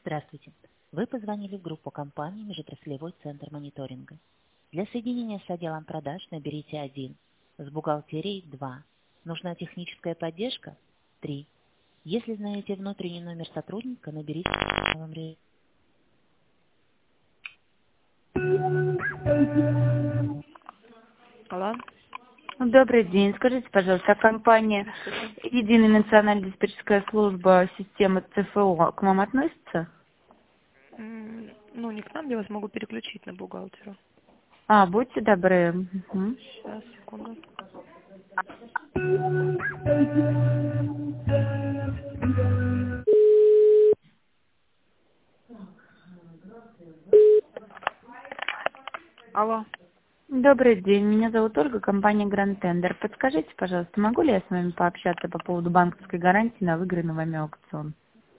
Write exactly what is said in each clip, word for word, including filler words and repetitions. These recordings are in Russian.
Здравствуйте. Вы позвонили в группу компании «Межотраслевой центр мониторинга». Для соединения с отделом продаж наберите один, с бухгалтерией два. Нужна техническая поддержка три. Если знаете внутренний номер сотрудника, наберите вам ре- Алло. Добрый день. Скажите, пожалуйста, а компания Единая национальная диспетчерская служба системы ЦФО к вам относится? М, Ну, не к нам, я вас могу переключить на бухгалтера. А, будьте добры. Мгм. Сейчас, секунду. Алло. Добрый день. Меня зовут Ольга, компания Grand Tender. Подскажите, пожалуйста, могу ли я с вами пообщаться по поводу банковской гарантии на выигранный вами аукцион?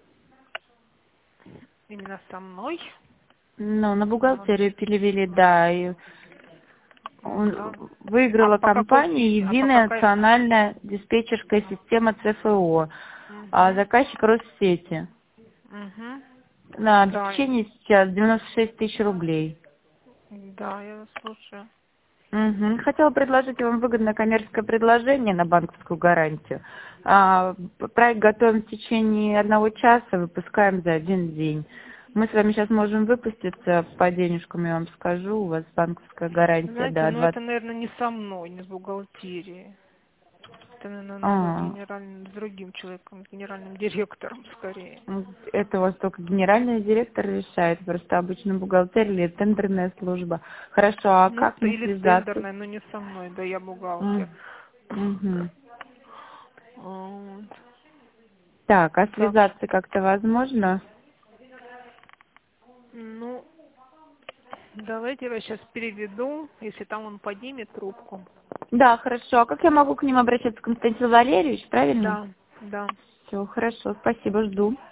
Именно со мной? Ну, на А, бухгалтерию перевели, да, и м, да. он- А выиграла по какой компания фи... А по Единая какой... национальная диспетчерская система ЦФО, а Угу. заказчик Россети. Угу. На Да, обеспечение сейчас девяносто шесть тысяч рублей. да, я вас слушаю. Мгм. Хотела предложить вам выгодное коммерческое предложение на банковскую гарантию. А, п- проект готовим в течение одного часа, выпускаем за один день. Мы с вами сейчас можем выпуститься по денежкам, я вам скажу, у вас банковская гарантия Знаете, до ну это, двадцать. наверное, не со мной, не с бухгалтерией. Это, наверное, надо с А, генеральным, с другим человеком, с генеральным директором скорее. м, это у вас только генеральный директор решает, просто обычно бухгалтерия или тендерная служба. Хорошо, а Ну, как т- мне или связаться? тендерная, но не со мной, да я бухгалтер. М, мгм. Вот. Так, а Так, связаться как-то возможно? ну, давайте я вас сейчас переведу, если там он поднимет трубку. Да, хорошо. А как я могу к ним обращаться? Константин Валерьевич, правильно? Да, да. Все, хорошо, спасибо, жду.